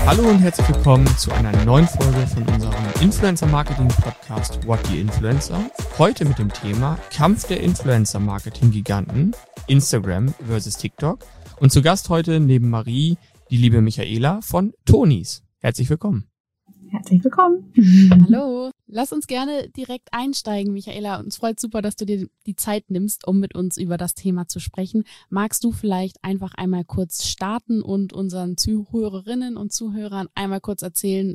Hallo und herzlich willkommen zu einer neuen Folge von unserem Influencer-Marketing-Podcast What the Influencer. Heute mit dem Thema Kampf der Influencer-Marketing-Giganten, Instagram versus TikTok. Und zu Gast heute neben Marie die liebe Michaela von Tonys. Herzlich willkommen. Herzlich willkommen. Hallo. Lass uns gerne direkt einsteigen, Michaela. Uns freut super, dass du dir die Zeit nimmst, um mit uns über das Thema zu sprechen. Magst du vielleicht einfach einmal kurz starten und unseren Zuhörerinnen und Zuhörern einmal kurz erzählen,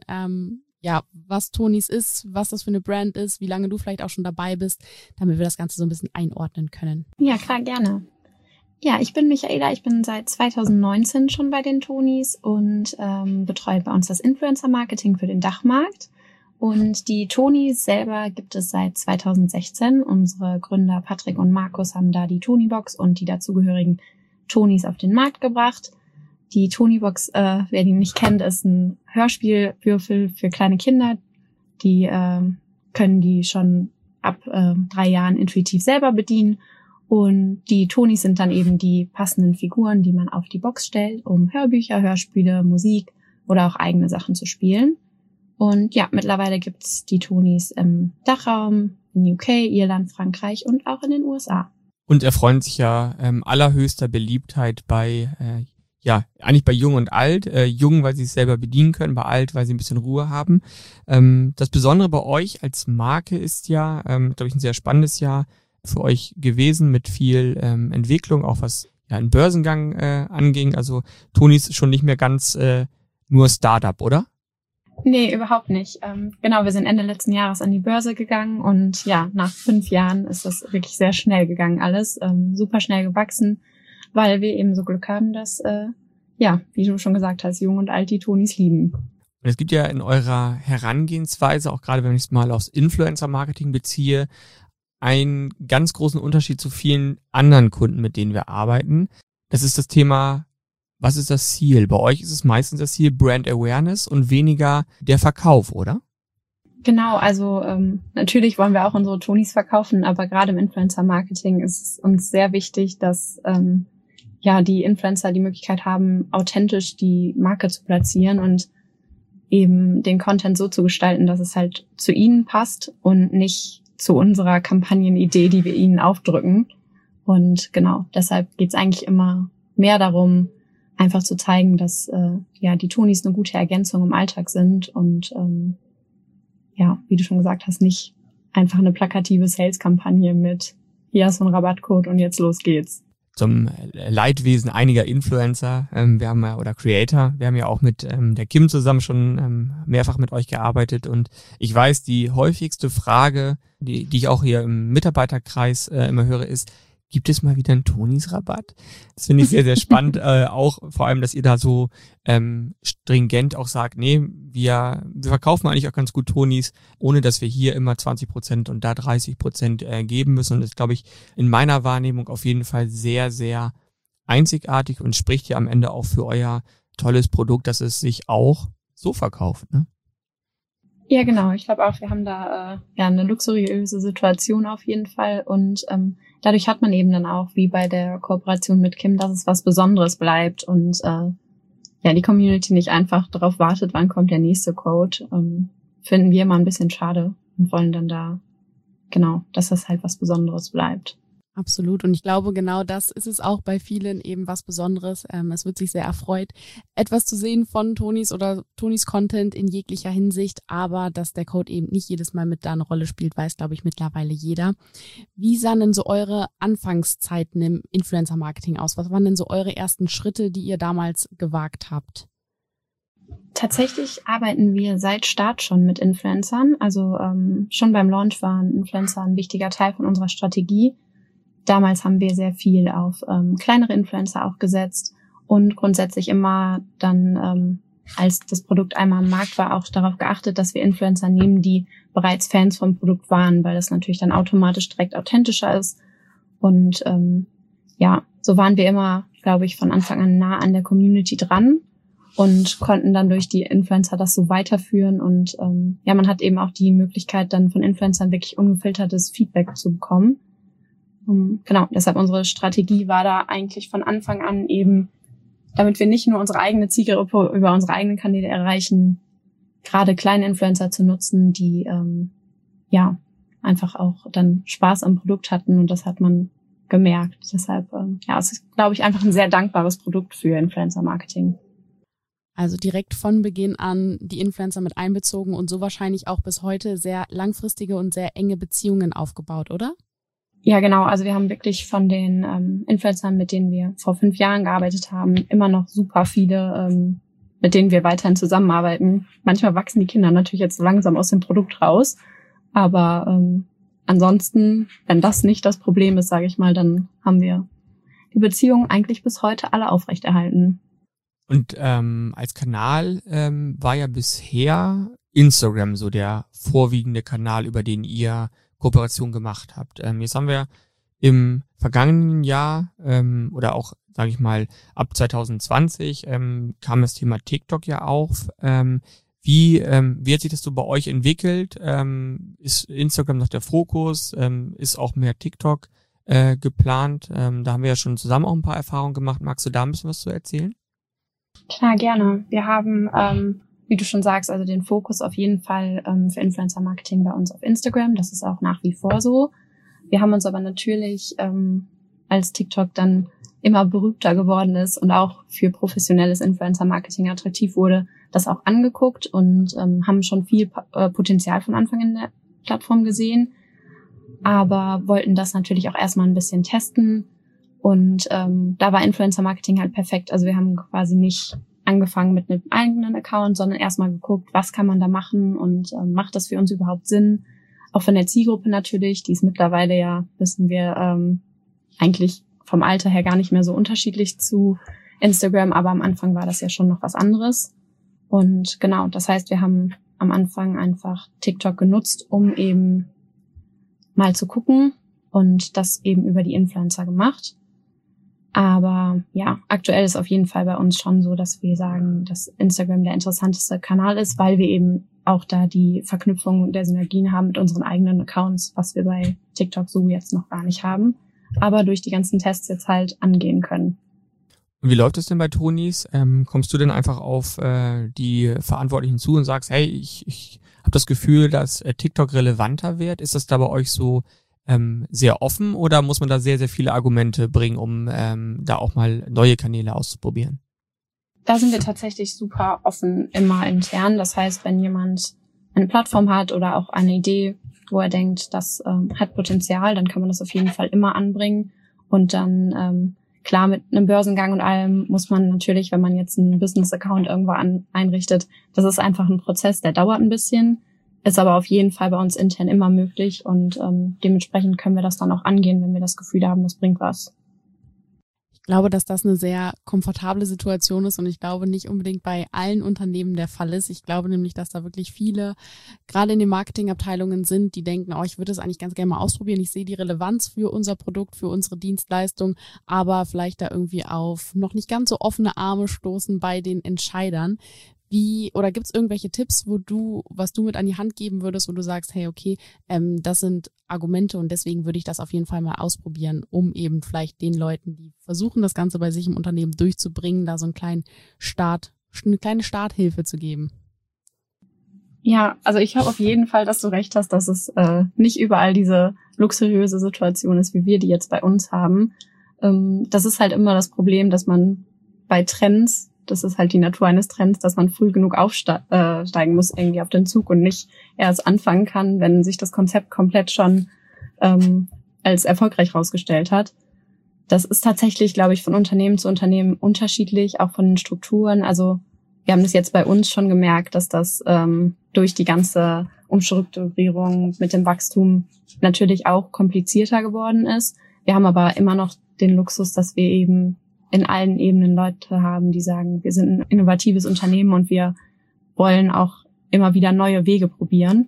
was Tonys ist, was das für eine Brand ist, wie lange du vielleicht auch schon dabei bist, damit wir das Ganze so ein bisschen einordnen können? Ja, klar, gerne. Ja, ich bin Michaela, ich bin seit 2019 schon bei den Tonys und betreue bei uns das Influencer-Marketing für den Dachmarkt. Und die Tonys selber gibt es seit 2016. Unsere Gründer Patrick und Markus haben da die Tonybox und die dazugehörigen Tonys auf den Markt gebracht. Die Tonybox, wer die nicht kennt, ist ein Hörspielwürfel für kleine Kinder. Die können die schon ab 3 Jahren intuitiv selber bedienen. Und die Tonys sind dann eben die passenden Figuren, die man auf die Box stellt, um Hörbücher, Hörspiele, Musik oder auch eigene Sachen zu spielen. Und ja, mittlerweile gibt's die Tonys im Dachraum, in UK, Irland, Frankreich und auch in den USA. Und erfreuen sich ja allerhöchster Beliebtheit bei, eigentlich bei Jung und Alt. Jung, weil sie es selber bedienen können, bei Alt, weil sie ein bisschen Ruhe haben. Das Besondere bei euch als Marke ist ja, glaube ich, ein sehr spannendes Jahr für euch gewesen mit viel Entwicklung, auch was ja einen Börsengang anging. Also Tonys ist schon nicht mehr ganz nur Startup, oder? Nee, überhaupt nicht. Genau, wir sind Ende letzten Jahres an die Börse gegangen und ja, nach 5 Jahren ist das wirklich sehr schnell gegangen alles. Super schnell gewachsen, weil wir eben so Glück haben, dass, wie du schon gesagt hast, Jung und Alt die Tonys lieben. Und es gibt ja in eurer Herangehensweise, auch gerade wenn ich es mal aufs Influencer-Marketing beziehe, einen ganz großen Unterschied zu vielen anderen Kunden, mit denen wir arbeiten. Das ist das Thema, was ist das Ziel? Bei euch ist es meistens das Ziel Brand Awareness und weniger der Verkauf, oder? Genau, also natürlich wollen wir auch unsere Tonys verkaufen, aber gerade im Influencer-Marketing ist es uns sehr wichtig, dass die Influencer die Möglichkeit haben, authentisch die Marke zu platzieren und eben den Content so zu gestalten, dass es halt zu ihnen passt und nicht zu unserer Kampagnenidee, die wir ihnen aufdrücken. Und genau, deshalb geht's eigentlich immer mehr darum, einfach zu zeigen, dass die Tonys eine gute Ergänzung im Alltag sind und wie du schon gesagt hast, nicht einfach eine plakative Sales-Kampagne mit hier hast du einen Rabattcode und jetzt los geht's. Zum Leidwesen einiger Influencer, oder Creator, wir haben ja auch mit der Kim zusammen schon mehrfach mit euch gearbeitet und ich weiß, die häufigste Frage, die ich auch hier im Mitarbeiterkreis immer höre, ist, gibt es mal wieder einen Tonys-Rabatt? Das finde ich sehr, sehr spannend, auch vor allem, dass ihr da so stringent auch sagt, nee, wir verkaufen eigentlich auch ganz gut Tonys, ohne dass wir hier immer 20% und da 30% geben müssen. Und das ist, glaube ich, in meiner Wahrnehmung auf jeden Fall sehr, sehr einzigartig und spricht ja am Ende auch für euer tolles Produkt, dass es sich auch so verkauft, ne? Ja, genau. Ich glaube auch, wir haben da eine luxuriöse Situation auf jeden Fall und dadurch hat man eben dann auch, wie bei der Kooperation mit Kim, dass es was Besonderes bleibt und die Community nicht einfach darauf wartet, wann kommt der nächste Code, finden wir immer ein bisschen schade und wollen dann da, genau, dass das halt was Besonderes bleibt. Absolut. Und ich glaube, genau das ist es auch bei vielen eben was Besonderes. Es wird sich sehr erfreut, etwas zu sehen von Tonys oder Tonys Content in jeglicher Hinsicht. Aber dass der Code eben nicht jedes Mal mit da eine Rolle spielt, weiß, glaube ich, mittlerweile jeder. Wie sahen denn so eure Anfangszeiten im Influencer-Marketing aus? Was waren denn so eure ersten Schritte, die ihr damals gewagt habt? Tatsächlich arbeiten wir seit Start schon mit Influencern. Also schon beim Launch waren Influencer ein wichtiger Teil von unserer Strategie. Damals haben wir sehr viel auf kleinere Influencer auch gesetzt und grundsätzlich immer dann, als das Produkt einmal am Markt war, auch darauf geachtet, dass wir Influencer nehmen, die bereits Fans vom Produkt waren, weil das natürlich dann automatisch direkt authentischer ist. Und so waren wir immer, glaube ich, von Anfang an nah an der Community dran und konnten dann durch die Influencer das so weiterführen. Und man hat eben auch die Möglichkeit, dann von Influencern wirklich ungefiltertes Feedback zu bekommen. Genau, deshalb unsere Strategie war da eigentlich von Anfang an eben damit wir nicht nur unsere eigene Zielgruppe über unsere eigenen Kanäle erreichen, gerade kleine Influencer zu nutzen, die einfach auch dann Spaß am Produkt hatten, und das hat man gemerkt. Deshalb, es ist, glaube ich, einfach ein sehr dankbares Produkt für Influencer-Marketing. Also direkt von Beginn an die Influencer mit einbezogen und so wahrscheinlich auch bis heute sehr langfristige und sehr enge Beziehungen aufgebaut, oder? Ja, genau. Also wir haben wirklich von den Influencern, mit denen wir vor 5 Jahren gearbeitet haben, immer noch super viele, mit denen wir weiterhin zusammenarbeiten. Manchmal wachsen die Kinder natürlich jetzt so langsam aus dem Produkt raus. Aber ansonsten, wenn das nicht das Problem ist, sage ich mal, dann haben wir die Beziehung eigentlich bis heute alle aufrechterhalten. Und als Kanal war ja bisher Instagram so der vorwiegende Kanal, über den ihr Kooperation gemacht habt. Jetzt haben wir im vergangenen Jahr oder auch, sage ich mal, ab 2020 kam das Thema TikTok ja auf. Wie hat sich das so bei euch entwickelt? Ist Instagram noch der Fokus? Ist auch mehr TikTok geplant? Da haben wir ja schon zusammen auch ein paar Erfahrungen gemacht. Magst du da ein bisschen was zu erzählen? Klar, gerne. Wir haben, wie du schon sagst, also den Fokus auf jeden Fall für Influencer-Marketing bei uns auf Instagram. Das ist auch nach wie vor so. Wir haben uns aber natürlich, als TikTok dann immer berühmter geworden ist und auch für professionelles Influencer-Marketing attraktiv wurde, das auch angeguckt und haben schon viel Potenzial von Anfang in der Plattform gesehen, aber wollten das natürlich auch erstmal ein bisschen testen. Und da war Influencer-Marketing halt perfekt. Also wir haben quasi nicht angefangen mit einem eigenen Account, sondern erstmal geguckt, was kann man da machen und macht das für uns überhaupt Sinn? Auch von der Zielgruppe natürlich, die ist mittlerweile ja, wissen wir, eigentlich vom Alter her gar nicht mehr so unterschiedlich zu Instagram, aber am Anfang war das ja schon noch was anderes. Und genau, das heißt, wir haben am Anfang einfach TikTok genutzt, um eben mal zu gucken und das eben über die Influencer gemacht. Aber ja, aktuell ist auf jeden Fall bei uns schon so, dass wir sagen, dass Instagram der interessanteste Kanal ist, weil wir eben auch da die Verknüpfung der Synergien haben mit unseren eigenen Accounts, was wir bei TikTok so jetzt noch gar nicht haben, aber durch die ganzen Tests jetzt halt angehen können. Und wie läuft es denn bei Tonys? Kommst du denn einfach auf die Verantwortlichen zu und sagst, hey, ich habe das Gefühl, dass TikTok relevanter wird? Ist das da bei euch so sehr offen oder muss man da sehr, sehr viele Argumente bringen, um da auch mal neue Kanäle auszuprobieren? Da sind wir tatsächlich super offen immer intern. Das heißt, wenn jemand eine Plattform hat oder auch eine Idee, wo er denkt, das hat Potenzial, dann kann man das auf jeden Fall immer anbringen. Und dann, klar, mit einem Börsengang und allem muss man natürlich, wenn man jetzt einen Business-Account irgendwo einrichtet, das ist einfach ein Prozess, der dauert ein bisschen, ist aber auf jeden Fall bei uns intern immer möglich und dementsprechend können wir das dann auch angehen, wenn wir das Gefühl haben, das bringt was. Ich glaube, dass das eine sehr komfortable Situation ist und ich glaube nicht unbedingt bei allen Unternehmen der Fall ist. Ich glaube nämlich, dass da wirklich viele, gerade in den Marketingabteilungen sind, die denken, ich würde es eigentlich ganz gerne mal ausprobieren. Ich sehe die Relevanz für unser Produkt, für unsere Dienstleistung, aber vielleicht da irgendwie auf noch nicht ganz so offene Arme stoßen bei den Entscheidern. Oder gibt es irgendwelche Tipps, was du mit an die Hand geben würdest, wo du sagst, hey, okay, das sind Argumente und deswegen würde ich das auf jeden Fall mal ausprobieren, um eben vielleicht den Leuten, die versuchen, das Ganze bei sich im Unternehmen durchzubringen, da so eine kleine Starthilfe zu geben? Ja, also ich habe auf jeden Fall, dass du recht hast, dass es nicht überall diese luxuriöse Situation ist, wie wir die jetzt bei uns haben. Das ist halt immer das Problem, dass man bei Trends, das ist halt die Natur eines Trends, dass man früh genug aufsteigen muss irgendwie auf den Zug und nicht erst anfangen kann, wenn sich das Konzept komplett schon als erfolgreich rausgestellt hat. Das ist tatsächlich, glaube ich, von Unternehmen zu Unternehmen unterschiedlich, auch von den Strukturen. Also wir haben das jetzt bei uns schon gemerkt, dass das durch die ganze Umstrukturierung mit dem Wachstum natürlich auch komplizierter geworden ist. Wir haben aber immer noch den Luxus, dass wir eben in allen Ebenen Leute haben, die sagen, wir sind ein innovatives Unternehmen und wir wollen auch immer wieder neue Wege probieren.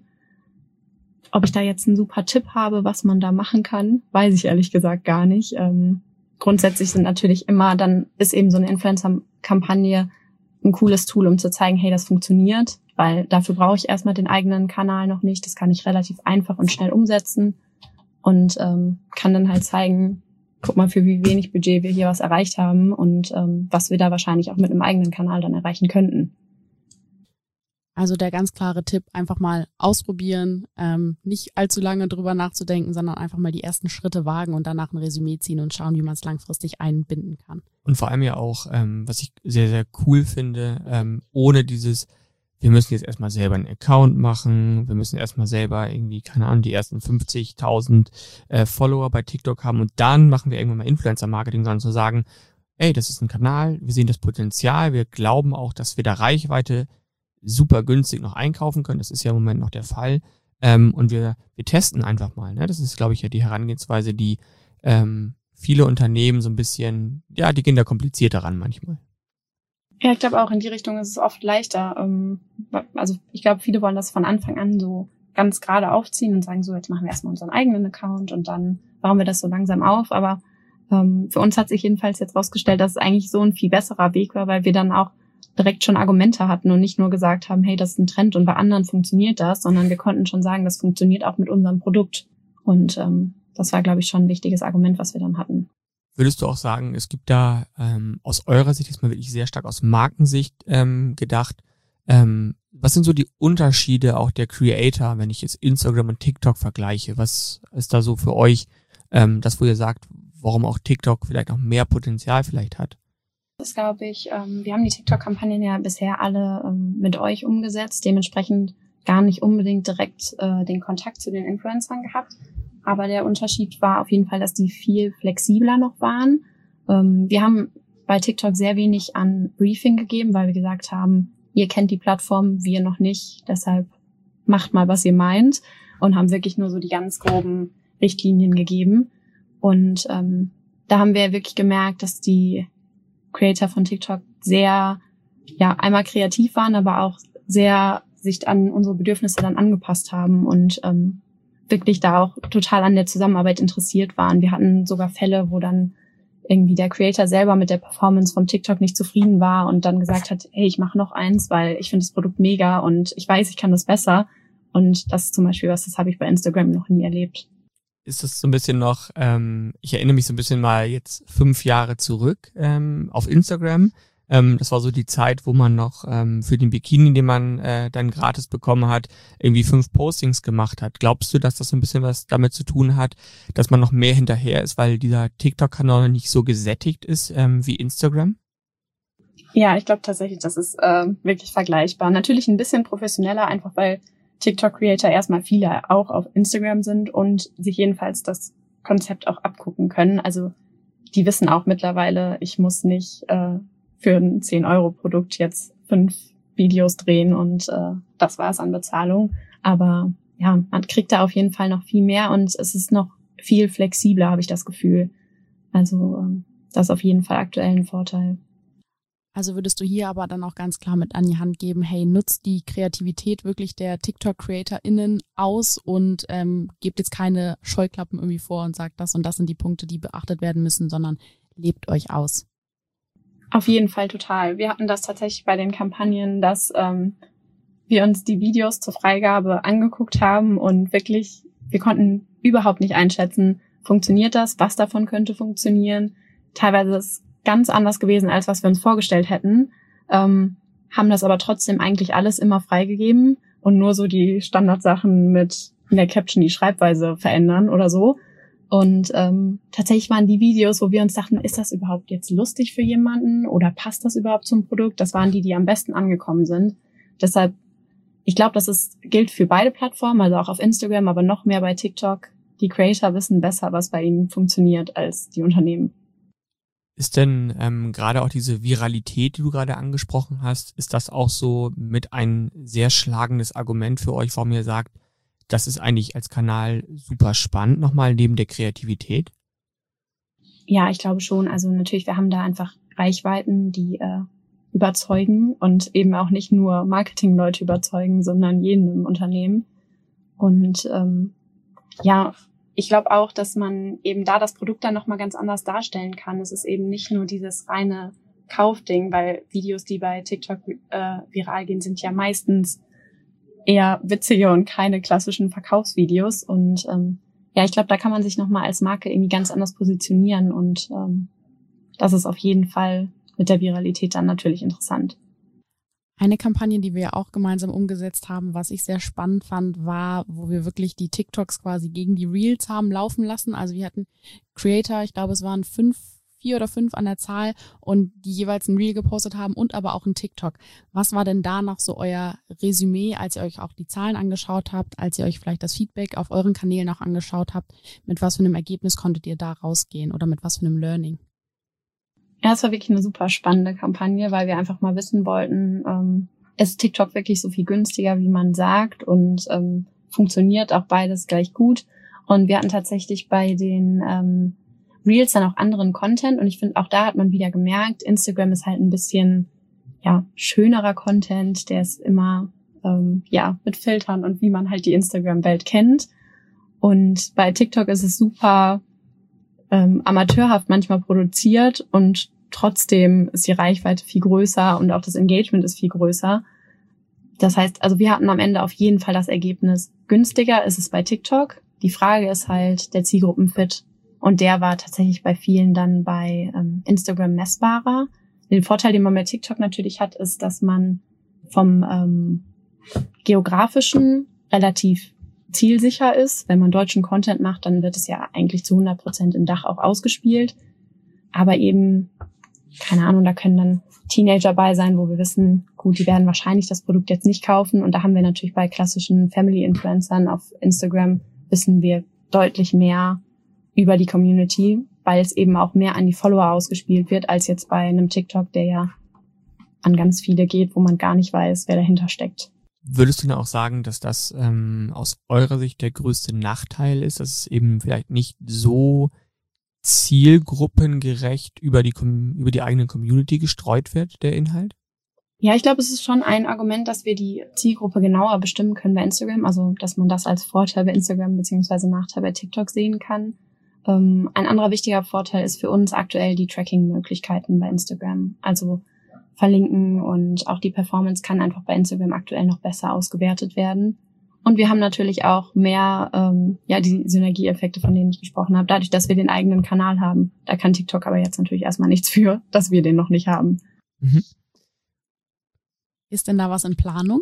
Ob ich da jetzt einen super Tipp habe, was man da machen kann, weiß ich ehrlich gesagt gar nicht. Grundsätzlich sind natürlich immer, dann ist eben so eine Influencer-Kampagne ein cooles Tool, um zu zeigen, hey, das funktioniert, weil dafür brauche ich erstmal den eigenen Kanal noch nicht. Das kann ich relativ einfach und schnell umsetzen und kann dann halt zeigen, guck mal, für wie wenig Budget wir hier was erreicht haben und was wir da wahrscheinlich auch mit einem eigenen Kanal dann erreichen könnten. Also der ganz klare Tipp, einfach mal ausprobieren, nicht allzu lange drüber nachzudenken, sondern einfach mal die ersten Schritte wagen und danach ein Resümee ziehen und schauen, wie man es langfristig einbinden kann. Und vor allem ja auch, was ich sehr, sehr cool finde, ohne dieses, wir müssen jetzt erstmal selber einen Account machen, wir müssen erstmal selber irgendwie, keine Ahnung, die ersten 50.000 Follower bei TikTok haben und dann machen wir irgendwann mal Influencer-Marketing, sondern zu sagen, ey, das ist ein Kanal, wir sehen das Potenzial, wir glauben auch, dass wir da Reichweite super günstig noch einkaufen können. Das ist ja im Moment noch der Fall. Und wir testen einfach mal. Ne? Das ist, glaube ich, ja die Herangehensweise, die viele Unternehmen so ein bisschen, ja, die gehen da komplizierter ran manchmal. Ja, ich glaube auch in die Richtung ist es oft leichter. Also ich glaube, viele wollen das von Anfang an so ganz gerade aufziehen und sagen so, jetzt machen wir erstmal unseren eigenen Account und dann bauen wir das so langsam auf. Aber für uns hat sich jedenfalls jetzt rausgestellt, dass es eigentlich so ein viel besserer Weg war, weil wir dann auch direkt schon Argumente hatten und nicht nur gesagt haben, hey, das ist ein Trend und bei anderen funktioniert das, sondern wir konnten schon sagen, das funktioniert auch mit unserem Produkt. Und das war, glaube ich, schon ein wichtiges Argument, was wir dann hatten. Würdest du auch sagen, es gibt da aus eurer Sicht, jetzt mal wirklich sehr stark aus Markensicht gedacht, was sind so die Unterschiede auch der Creator, wenn ich jetzt Instagram und TikTok vergleiche? Was ist da so für euch, das wo ihr sagt, warum auch TikTok vielleicht noch mehr Potenzial vielleicht hat? Das glaube ich, wir haben die TikTok-Kampagnen ja bisher alle mit euch umgesetzt, dementsprechend gar nicht unbedingt direkt den Kontakt zu den Influencern gehabt. Aber der Unterschied war auf jeden Fall, dass die viel flexibler noch waren. Wir haben bei TikTok sehr wenig an Briefing gegeben, weil wir gesagt haben, ihr kennt die Plattform, wir noch nicht, deshalb macht mal, was ihr meint, und haben wirklich nur so die ganz groben Richtlinien gegeben. Und da haben wir wirklich gemerkt, dass die Creator von TikTok sehr, ja, einmal kreativ waren, aber auch sehr sich an unsere Bedürfnisse dann angepasst haben und wirklich da auch total an der Zusammenarbeit interessiert waren. Wir hatten sogar Fälle, wo dann irgendwie der Creator selber mit der Performance von TikTok nicht zufrieden war und dann gesagt hat, hey, ich mache noch eins, weil ich finde das Produkt mega und ich weiß, ich kann das besser. Und das ist zum Beispiel was, das habe ich bei Instagram noch nie erlebt. Ist das so ein bisschen noch, ich erinnere mich so ein bisschen mal jetzt 5 Jahre zurück auf Instagram. Das war so die Zeit, wo man noch für den Bikini, den man dann gratis bekommen hat, irgendwie 5 Postings gemacht hat. Glaubst du, dass das so ein bisschen was damit zu tun hat, dass man noch mehr hinterher ist, weil dieser TikTok-Kanal nicht so gesättigt ist wie Instagram? Ja, ich glaube tatsächlich, das ist wirklich vergleichbar. Natürlich ein bisschen professioneller, einfach weil TikTok-Creator erstmal viele auch auf Instagram sind und sich jedenfalls das Konzept auch abgucken können. Also die wissen auch mittlerweile, ich muss nicht für ein 10-Euro-Produkt jetzt 5 Videos drehen und das war's an Bezahlung. Aber ja, man kriegt da auf jeden Fall noch viel mehr und es ist noch viel flexibler, habe ich das Gefühl. Also das ist auf jeden Fall aktuell ein Vorteil. Also würdest du hier aber dann auch ganz klar mit an die Hand geben, hey, nutzt die Kreativität wirklich der TikTok-CreatorInnen aus und gebt jetzt keine Scheuklappen irgendwie vor und sagt, das und das sind die Punkte, die beachtet werden müssen, sondern lebt euch aus. Auf jeden Fall total. Wir hatten das tatsächlich bei den Kampagnen, dass wir uns die Videos zur Freigabe angeguckt haben und wirklich, wir konnten überhaupt nicht einschätzen, funktioniert das, was davon könnte funktionieren. Teilweise ist es ganz anders gewesen, als was wir uns vorgestellt hätten, haben das aber trotzdem eigentlich alles immer freigegeben und nur so die Standardsachen mit in der Caption die Schreibweise verändern oder so. Und tatsächlich waren die Videos, wo wir uns dachten, ist das überhaupt jetzt lustig für jemanden oder passt das überhaupt zum Produkt? Das waren die am besten angekommen sind. Deshalb, ich glaube, gilt für beide Plattformen, also auch auf Instagram, aber noch mehr bei TikTok. Die Creator wissen besser, was bei ihnen funktioniert, als die Unternehmen. Ist denn gerade auch diese Viralität, die du gerade angesprochen hast, ist das auch so mit ein sehr schlagendes Argument für euch, warum ihr sagt, das ist eigentlich als Kanal super spannend, nochmal neben der Kreativität? Ja, ich glaube schon. Also natürlich, wir haben da einfach Reichweiten, die überzeugen und eben auch nicht nur Marketingleute überzeugen, sondern jeden im Unternehmen. Und ja, ich glaube auch, dass man eben da das Produkt dann nochmal ganz anders darstellen kann. Es ist eben nicht nur dieses reine Kaufding, weil Videos, die bei TikTok viral gehen, sind ja meistens eher witzige und keine klassischen Verkaufsvideos. Und ja, ich glaube, da kann man sich nochmal als Marke irgendwie ganz anders positionieren und das ist auf jeden Fall mit der Viralität dann natürlich interessant. Eine Kampagne, die wir auch gemeinsam umgesetzt haben, was ich sehr spannend fand, war, wo wir wirklich die TikToks quasi gegen die Reels haben laufen lassen. Also wir hatten Creator, ich glaube, es waren 4 oder 5 an der Zahl und die jeweils ein Reel gepostet haben und aber auch ein TikTok. Was war denn da noch so euer Resümee, als ihr euch auch die Zahlen angeschaut habt, als ihr euch vielleicht das Feedback auf euren Kanälen auch angeschaut habt? Mit was für einem Ergebnis konntet ihr da rausgehen oder mit was für einem Learning? Ja, es war wirklich eine super spannende Kampagne, weil wir einfach mal wissen wollten, ist TikTok wirklich so viel günstiger, wie man sagt und funktioniert auch beides gleich gut. Und wir hatten tatsächlich bei den Reels dann auch anderen Content und ich finde, auch da hat man wieder gemerkt, Instagram ist halt ein bisschen schönerer Content, der ist immer mit Filtern und wie man halt die Instagram-Welt kennt. Und bei TikTok ist es super amateurhaft manchmal produziert und trotzdem ist die Reichweite viel größer und auch das Engagement ist viel größer. Das heißt, also wir hatten am Ende auf jeden Fall das Ergebnis, günstiger ist es bei TikTok. Die Frage ist halt der Zielgruppenfit und der war tatsächlich bei vielen dann bei Instagram messbarer. Den Vorteil, den man bei TikTok natürlich hat, ist, dass man vom geografischen relativ zielsicher ist. Wenn man deutschen Content macht, dann wird es ja eigentlich zu 100% im Dach auch ausgespielt. Aber eben, keine Ahnung, da können dann Teenager bei sein, wo wir wissen, gut, die werden wahrscheinlich das Produkt jetzt nicht kaufen. Und da haben wir natürlich bei klassischen Family-Influencern auf Instagram wissen wir deutlich mehr über die Community, weil es eben auch mehr an die Follower ausgespielt wird, als jetzt bei einem TikTok, der ja an ganz viele geht, wo man gar nicht weiß, wer dahinter steckt. Würdest du denn auch sagen, dass das aus eurer Sicht der größte Nachteil ist, dass es eben vielleicht nicht so zielgruppengerecht über die eigene Community gestreut wird, der Inhalt? Ja, ich glaube, es ist schon ein Argument, dass wir die Zielgruppe genauer bestimmen können bei Instagram, also dass man das als Vorteil bei Instagram beziehungsweise Nachteil bei TikTok sehen kann. Ein anderer wichtiger Vorteil ist für uns aktuell die Tracking-Möglichkeiten bei Instagram, also verlinken und auch die Performance kann einfach bei Instagram aktuell noch besser ausgewertet werden. Und wir haben natürlich auch mehr die Synergieeffekte, von denen ich gesprochen habe, dadurch, dass wir den eigenen Kanal haben. Da kann TikTok aber jetzt natürlich erstmal nichts für, dass wir den noch nicht haben. Mhm. Ist denn da was in Planung?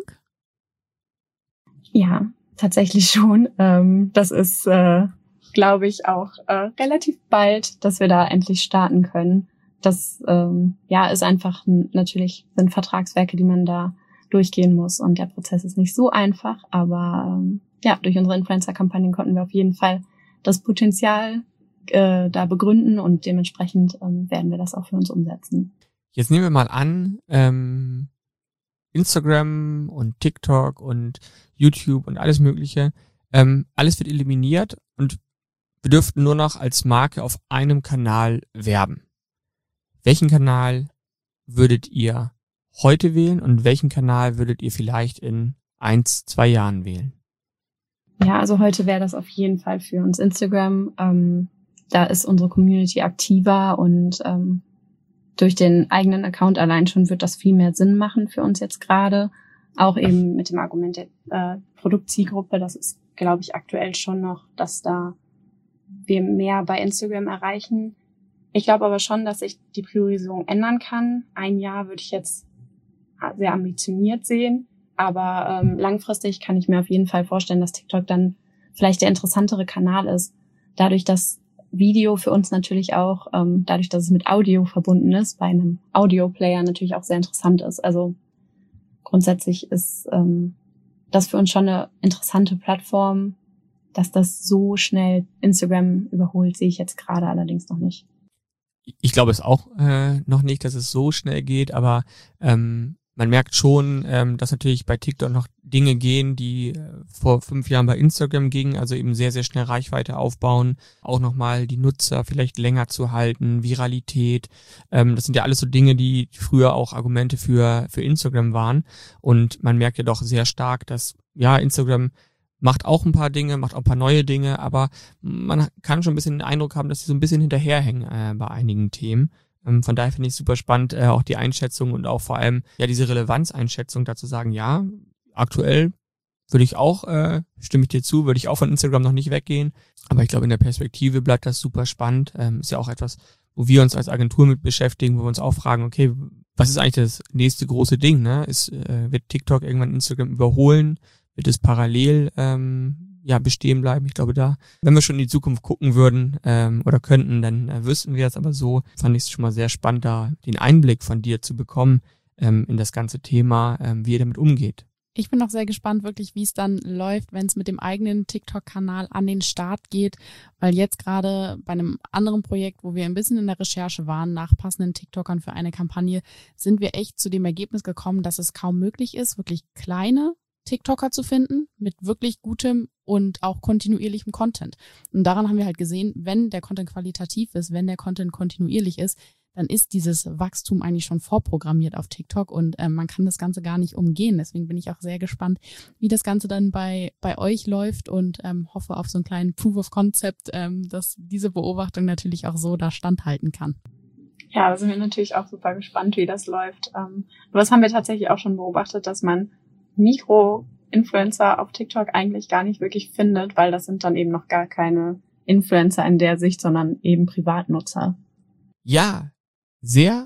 Ja, tatsächlich schon. Das ist, glaube ich, auch relativ bald, dass wir da endlich starten können. Das ist einfach natürlich sind Vertragswerke, die man da durchgehen muss und der Prozess ist nicht so einfach, aber durch unsere Influencer-Kampagnen konnten wir auf jeden Fall das Potenzial da begründen und dementsprechend werden wir das auch für uns umsetzen. Jetzt nehmen wir mal an, Instagram und TikTok und YouTube und alles Mögliche, alles wird eliminiert und wir dürften nur noch als Marke auf einem Kanal werben. Welchen Kanal würdet ihr heute wählen und welchen Kanal würdet ihr vielleicht in 1-2 Jahren wählen? Ja, also heute wäre das auf jeden Fall für uns Instagram. Da ist unsere Community aktiver und durch den eigenen Account allein schon wird das viel mehr Sinn machen für uns jetzt gerade. Auch eben mit dem Argument der Produktzielgruppe. Das ist, glaube ich, aktuell schon noch, dass da wir mehr bei Instagram erreichen. Ich glaube aber schon, dass sich die Priorisierung ändern kann. Ein Jahr würde ich jetzt sehr ambitioniert sehen, aber langfristig kann ich mir auf jeden Fall vorstellen, dass TikTok dann vielleicht der interessantere Kanal ist. Dadurch, dass Video für uns natürlich auch, dadurch, dass es mit Audio verbunden ist, bei einem Audio-Player natürlich auch sehr interessant ist. Also grundsätzlich ist das für uns schon eine interessante Plattform. Dass das so schnell Instagram überholt, sehe ich jetzt gerade allerdings noch nicht. Ich glaube es auch noch nicht, dass es so schnell geht, aber man merkt schon, dass natürlich bei TikTok noch Dinge gehen, die vor 5 Jahren bei Instagram gingen, also eben sehr, sehr schnell Reichweite aufbauen, auch nochmal die Nutzer vielleicht länger zu halten, Viralität. Das sind ja alles so Dinge, die früher auch Argumente für Instagram waren. Und man merkt ja doch sehr stark, dass Instagram macht auch ein paar Dinge, macht auch ein paar neue Dinge, aber man kann schon ein bisschen den Eindruck haben, dass sie so ein bisschen hinterherhängen bei einigen Themen. Von daher finde ich es super spannend, auch die Einschätzung und auch vor allem diese Relevanzeinschätzung dazu sagen, ja, aktuell würde ich auch, stimme ich dir zu, würde ich auch von Instagram noch nicht weggehen. Aber ich glaube, in der Perspektive bleibt das super spannend. Ist ja auch etwas, wo wir uns als Agentur mit beschäftigen, wo wir uns auch fragen, okay, was ist eigentlich das nächste große Ding? Ne? Wird TikTok irgendwann Instagram überholen? Wird es parallel bestehen bleiben? Ich glaube, da, wenn wir schon in die Zukunft gucken würden oder könnten, dann wüssten wir es. Aber so fand ich es schon mal sehr spannend, da den Einblick von dir zu bekommen in das ganze Thema, wie ihr damit umgeht. Ich bin auch sehr gespannt, wirklich, wie es dann läuft, wenn es mit dem eigenen TikTok-Kanal an den Start geht, weil jetzt gerade bei einem anderen Projekt, wo wir ein bisschen in der Recherche waren, nach passenden TikTokern für eine Kampagne, sind wir echt zu dem Ergebnis gekommen, dass es kaum möglich ist, wirklich kleine TikToker zu finden mit wirklich gutem und auch kontinuierlichem Content. Und daran haben wir halt gesehen, wenn der Content qualitativ ist, wenn der Content kontinuierlich ist, dann ist dieses Wachstum eigentlich schon vorprogrammiert auf TikTok und man kann das Ganze gar nicht umgehen. Deswegen bin ich auch sehr gespannt, wie das Ganze dann bei euch läuft und hoffe auf so einen kleinen Proof of Concept, dass diese Beobachtung natürlich auch so da standhalten kann. Ja, da sind wir natürlich auch super gespannt, wie das läuft. Aber das haben wir tatsächlich auch schon beobachtet, dass man Mikro-Influencer auf TikTok eigentlich gar nicht wirklich findet, weil das sind dann eben noch gar keine Influencer in der Sicht, sondern eben Privatnutzer. Ja, sehr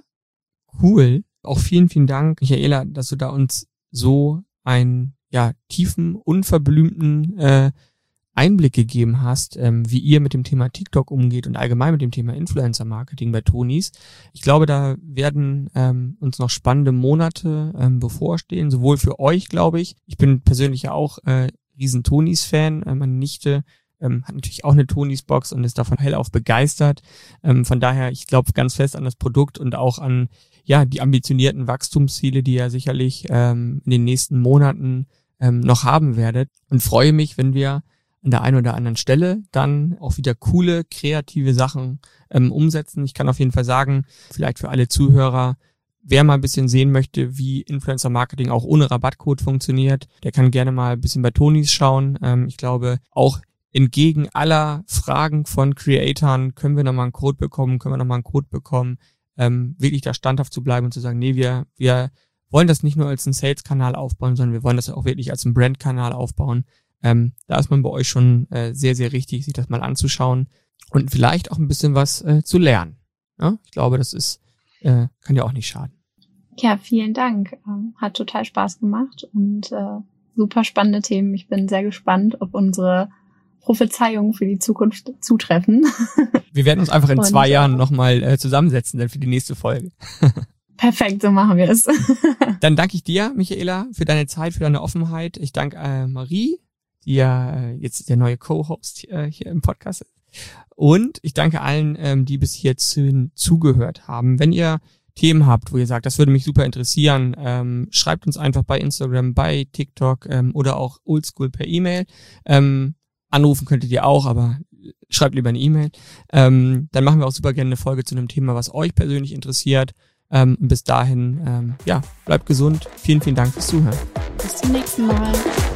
cool. Auch vielen, vielen Dank, Michaela, dass du da uns so einen tiefen, unverblümten Einblick gegeben hast, wie ihr mit dem Thema TikTok umgeht und allgemein mit dem Thema Influencer-Marketing bei Tonys. Ich glaube, da werden uns noch spannende Monate bevorstehen, sowohl für euch, glaube ich. Ich bin persönlich ja auch riesen Tonys-Fan. Meine Nichte hat natürlich auch eine Tonys-Box und ist davon hellauf begeistert. Von daher, ich glaube ganz fest an das Produkt und auch an die ambitionierten Wachstumsziele, die ihr sicherlich in den nächsten Monaten noch haben werdet. Und freue mich, wenn wir an der einen oder anderen Stelle dann auch wieder coole, kreative Sachen umsetzen. Ich kann auf jeden Fall sagen, vielleicht für alle Zuhörer, wer mal ein bisschen sehen möchte, wie Influencer-Marketing auch ohne Rabattcode funktioniert, der kann gerne mal ein bisschen bei Tonys schauen. Ich glaube, auch entgegen aller Fragen von Creatoren können wir nochmal einen Code bekommen, wirklich da standhaft zu bleiben und zu sagen, nee, wir wollen das nicht nur als einen Sales-Kanal aufbauen, sondern wir wollen das auch wirklich als einen Brand-Kanal aufbauen. Da ist man bei euch schon sehr, sehr richtig, sich das mal anzuschauen und vielleicht auch ein bisschen was zu lernen. Ja? Ich glaube, das ist kann ja auch nicht schaden. Ja, vielen Dank. Hat total Spaß gemacht und super spannende Themen. Ich bin sehr gespannt, ob unsere Prophezeiungen für die Zukunft zutreffen. Wir werden uns einfach in 2 Jahren nochmal zusammensetzen, dann für die nächste Folge. Perfekt, so machen wir es. Dann danke ich dir, Michaela, für deine Zeit, für deine Offenheit. Ich danke Marie, die ja jetzt der neue Co-Host hier im Podcast ist. Und ich danke allen, die bis hierhin zugehört haben. Wenn ihr Themen habt, wo ihr sagt, das würde mich super interessieren, schreibt uns einfach bei Instagram, bei TikTok oder auch oldschool per E-Mail. Anrufen könntet ihr auch, aber schreibt lieber eine E-Mail. Dann machen wir auch super gerne eine Folge zu einem Thema, was euch persönlich interessiert. Und bis dahin, bleibt gesund. Vielen, vielen Dank fürs Zuhören. Bis zum nächsten Mal.